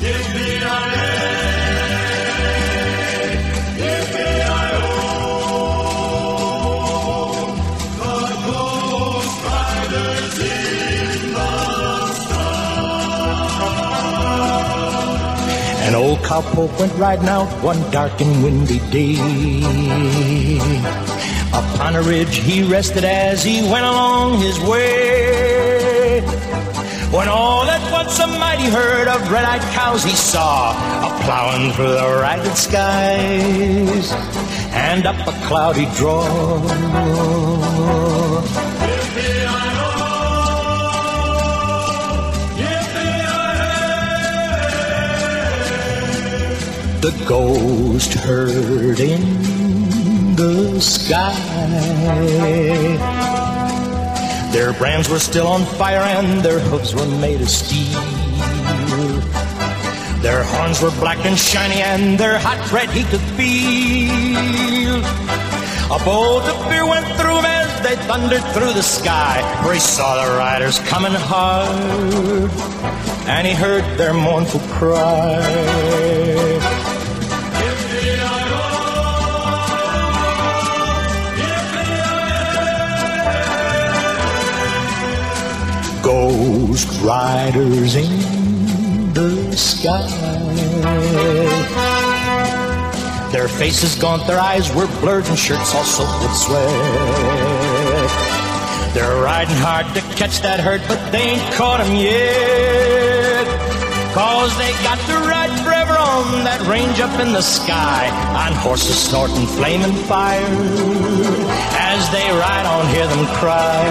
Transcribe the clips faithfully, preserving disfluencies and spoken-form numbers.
An old cowpoke went riding out one dark and windy day. Upon a ridge he rested as he went along his way. When all at once a mighty herd of red-eyed cows he saw, a-plowing through the ragged skies, and up a cloudy draw. The ghost herd in the sky. Their brands were still on fire and their hooves were made of steel. Their horns were black and shiny and their hot red he could feel. A bolt of fear went through him as they thundered through the sky, for he saw the riders coming hard and he heard their mournful cry. Ghost riders in the sky. Their faces gaunt, their eyes were blurred, and shirts all soaked with sweat. They're riding hard to catch that herd, but they ain't caught 'em yet. 'Cause they got to ride forever on that range up in the sky, on horses snorting flaming fire. As they ride on, hear them cry.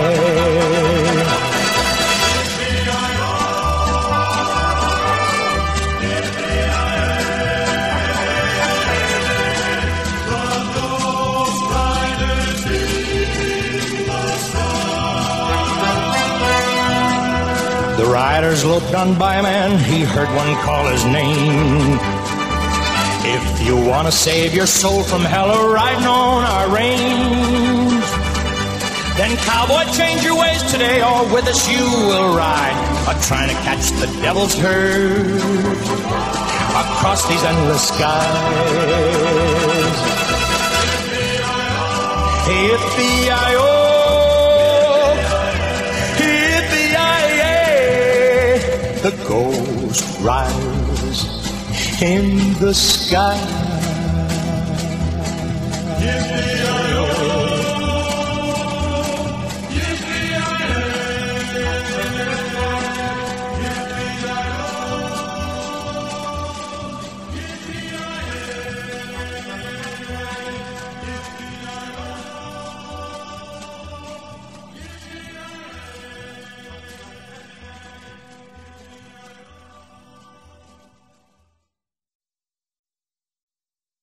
The riders loped on by a man, he heard one call his name. If you want to save your soul from hell or riding on our range, then cowboy, change your ways today, or with us you will ride, or trying to catch the devil's herd across these endless skies. Yippee-yi-oh, the ghost riders in the sky.